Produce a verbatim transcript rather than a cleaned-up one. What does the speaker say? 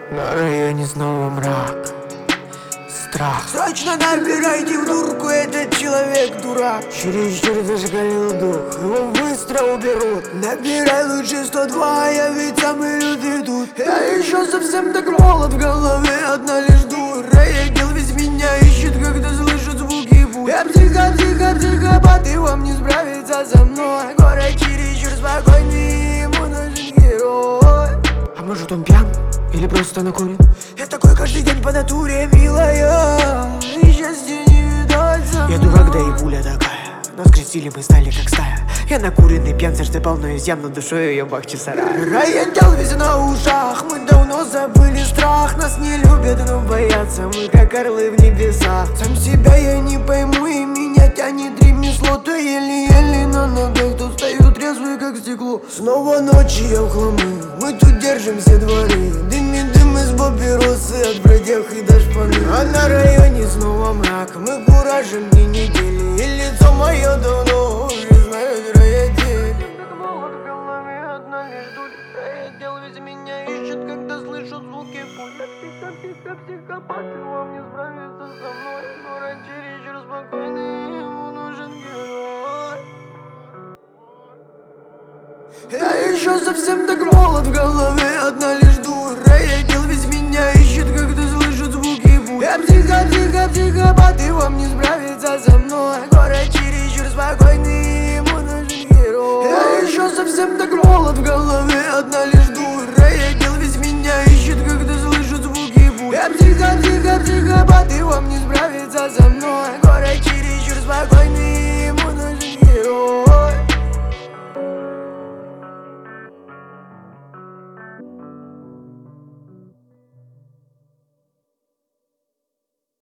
На районе снова мрак, страх. Срочно набирайте в дурку, этот человек дурак. Чересчур зашкалил дух, его быстро уберут. Набирай лучше сто два, я ведь самый лютый тут. Я еще совсем так молод, в голове одна лишь дура. Я дел весь меня ищет, когда слышит звуки пуль. Я психа, психа, психопат, и вам не справиться со мной. Город чересчур спокойный, ему нужен герой. А может он пьян? Или просто накурен? Я такой каждый день по натуре, милая, и счастья не видать со мной. Я дурак, да и пуля такая. Нас крестили, мы стали как стая. Я накуренный, пьян, зажды полно изъям, но душой ее бахчисарай. Район дел весь на ушах, мы давно забыли страх. Нас не любят, но боятся, мы как орлы в небесах. Сам себя я не пойму, и меня тянет ремесло. То еле-еле на ногах, то стою трезвый, как стекло. Снова ночи я в хламы, мы тут держим все дворы. Дым дым из папиросы, от бродяг и до шпаны. А на районе снова мрак, мы куражим дни недели. И лицо мое давно уже знают родители. Так молод в голове, одна лишь дуль. Раздел весь меня ищет, когда слышу звуки пуль. Я психа, психа, психопат, и вам не справиться со мной. Город чересчур спокойный, ему нужен герой. Я еще совсем так молод, в голове одна лишь дура. Я дел весь меня ищет, когда слышит звуки пуль. Я психа, психа, психопат, и вам не справиться.